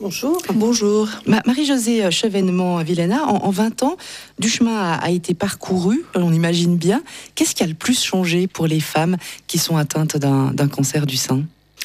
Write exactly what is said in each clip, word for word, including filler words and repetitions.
Bonjour. Bonjour. Ma- Marie-Josée Chevènement-Villena, en, en vingt ans, du chemin a, a été parcouru, on imagine bien. Qu'est-ce qui a le plus changé pour les femmes qui sont atteintes d'un, d'un cancer du sein ?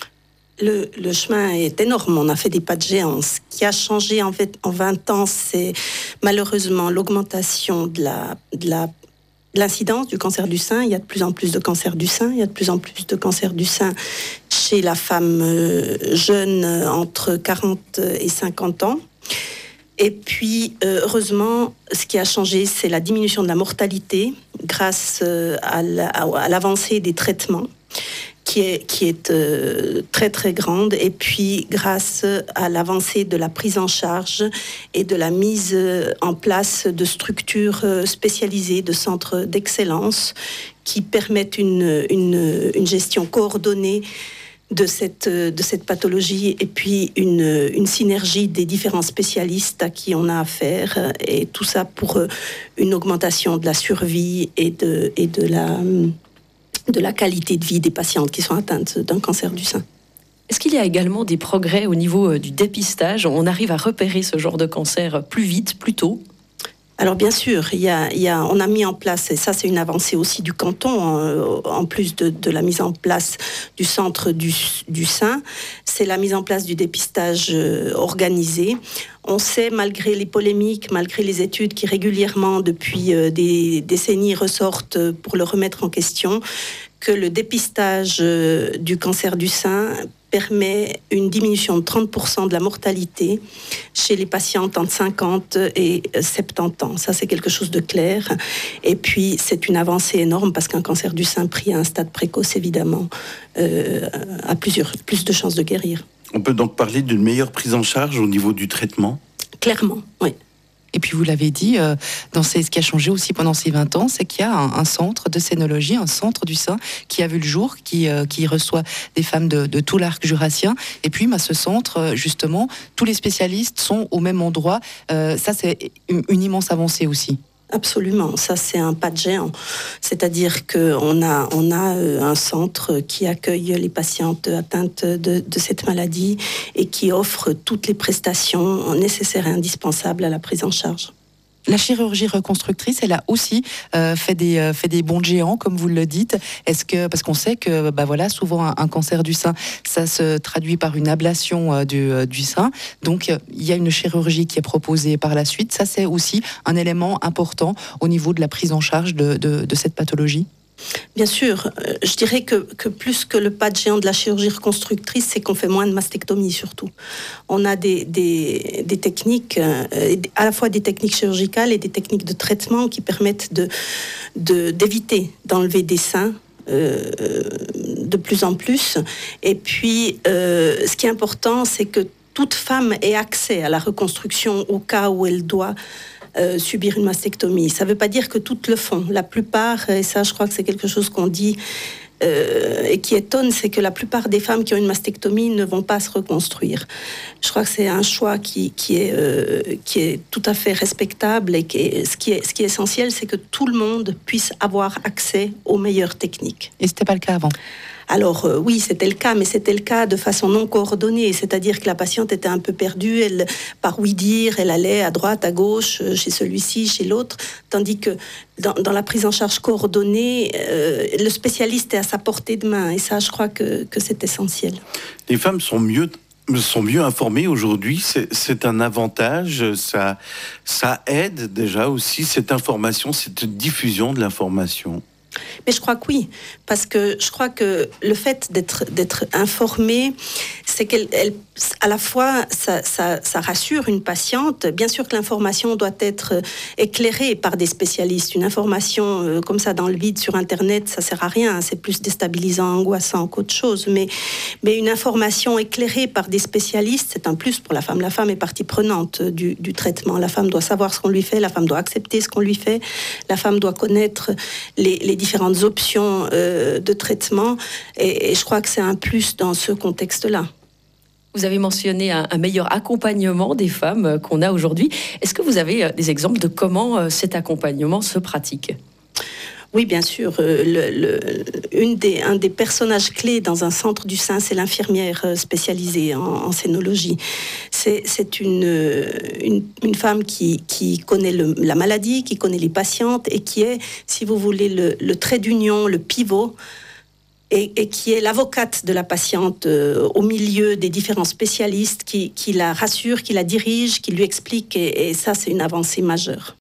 Le, le chemin est énorme, on a fait des pas de géant. Ce qui a changé en fait en vingt ans, c'est malheureusement l'augmentation de la, de la l'incidence du cancer du sein. Il y a de plus en plus de cancers du sein, il y a de plus en plus de cancers du sein chez la femme jeune entre quarante et cinquante ans. Et puis, heureusement, ce qui a changé, c'est la diminution de la mortalité grâce à l'avancée des traitements, qui est, qui est euh, très très grande, et puis grâce à l'avancée de la prise en charge et de la mise en place de structures spécialisées, de centres d'excellence qui permettent une, une, une gestion coordonnée de cette, de cette pathologie, et puis une, une synergie des différents spécialistes à qui on a affaire, et tout ça pour une augmentation de la survie et de, et de la... de la qualité de vie des patientes qui sont atteintes d'un cancer du sein. Est-ce qu'il y a également des progrès au niveau du dépistage ? On arrive à repérer ce genre de cancer plus vite, plus tôt ? Alors bien sûr, il y a, il y a, on a mis en place, et ça c'est une avancée aussi du canton, euh, en plus de, de la mise en place du centre du, du sein, c'est la mise en place du dépistage euh, organisé. On sait, malgré les polémiques, malgré les études qui régulièrement depuis euh, des décennies ressortent pour le remettre en question, que le dépistage euh, du cancer du sein permet une diminution de trente pour cent de la mortalité chez les patientes entre cinquante et soixante-dix ans. Ça, c'est quelque chose de clair. Et puis, c'est une avancée énorme parce qu'un cancer du sein pris à un stade précoce, évidemment, euh, a plusieurs, plus de chances de guérir. On peut donc parler d'une meilleure prise en charge au niveau du traitement ? Clairement, oui. Et puis vous l'avez dit, euh, dans ces, ce qui a changé aussi pendant ces vingt ans, c'est qu'il y a un, un centre de scénologie, un centre du sein qui a vu le jour, qui, euh, qui reçoit des femmes de, de tout l'arc jurassien. Et puis bah, ce centre, justement, tous les spécialistes sont au même endroit. Euh, ça, c'est une, une immense avancée aussi. Absolument, ça c'est un pas de géant. C'est-à-dire qu'on a, on a un centre qui accueille les patientes atteintes de, de cette maladie et qui offre toutes les prestations nécessaires et indispensables à la prise en charge. La chirurgie reconstructrice, elle a aussi euh, fait des euh, fait des bonds de géant, comme vous le dites. Est-ce que parce qu'on sait que bah voilà, souvent un, un cancer du sein, ça se traduit par une ablation euh, du euh, du sein. Donc euh, il y a une chirurgie qui est proposée par la suite. Ça, c'est aussi un élément important au niveau de la prise en charge de de, de cette pathologie. Bien sûr, euh, je dirais que, que plus que le pas de géant de la chirurgie reconstructrice, c'est qu'on fait moins de mastectomie surtout. On a des, des, des techniques, euh, à la fois des techniques chirurgicales et des techniques de traitement qui permettent de, de, d'éviter d'enlever des seins euh, de plus en plus. Et puis, euh, ce qui est important, c'est que toute femme ait accès à la reconstruction au cas où elle doit Euh, subir une mastectomie. Ça ne veut pas dire que toutes le font. La plupart, et ça je crois que c'est quelque chose qu'on dit euh, et qui étonne, c'est que la plupart des femmes qui ont une mastectomie ne vont pas se reconstruire. Je crois que c'est un choix qui, qui, est, euh, qui est tout à fait respectable, et qui est, ce, qui est, ce qui est essentiel, c'est que tout le monde puisse avoir accès aux meilleures techniques. Et ce n'était pas le cas avant ? Alors euh, oui, c'était le cas, mais c'était le cas de façon non coordonnée, c'est-à-dire que la patiente était un peu perdue, elle, par oui dire, elle allait à droite, à gauche, chez celui-ci, chez l'autre, tandis que dans, dans la prise en charge coordonnée, euh, le spécialiste est à sa portée de main, et ça, je crois que, que c'est essentiel. Les femmes sont mieux sont mieux informées aujourd'hui, c'est, c'est un avantage, ça, ça aide déjà aussi cette information, cette diffusion de l'information. Mais je crois que oui, parce que je crois que le fait d'être, d'être informée, c'est qu'elle, elle, à la fois, ça, ça, ça rassure une patiente. Bien sûr que l'information doit être éclairée par des spécialistes. Une information euh, comme ça dans le vide sur Internet, ça sert à rien. C'est plus déstabilisant, angoissant qu'autre chose. Mais, mais une information éclairée par des spécialistes, c'est un plus pour la femme. La femme est partie prenante du, du traitement. La femme doit savoir ce qu'on lui fait. La femme doit accepter ce qu'on lui fait. La femme doit connaître les, les différentes options euh, de traitement. Et, et je crois que c'est un plus dans ce contexte-là. Vous avez mentionné un, un meilleur accompagnement des femmes qu'on a aujourd'hui. Est-ce que vous avez des exemples de comment cet accompagnement se pratique ? Oui, bien sûr. Euh, le, le, une des, un des personnages clés dans un centre du sein, c'est l'infirmière spécialisée en, en scénologie. C'est, c'est une, une, une femme qui, qui connaît le, la maladie, qui connaît les patientes et qui est, si vous voulez, le, le trait d'union, le pivot, et, et qui est l'avocate de la patiente euh, au milieu des différents spécialistes qui, qui la rassurent, qui la dirigent, qui lui expliquent. Et, et ça, c'est une avancée majeure.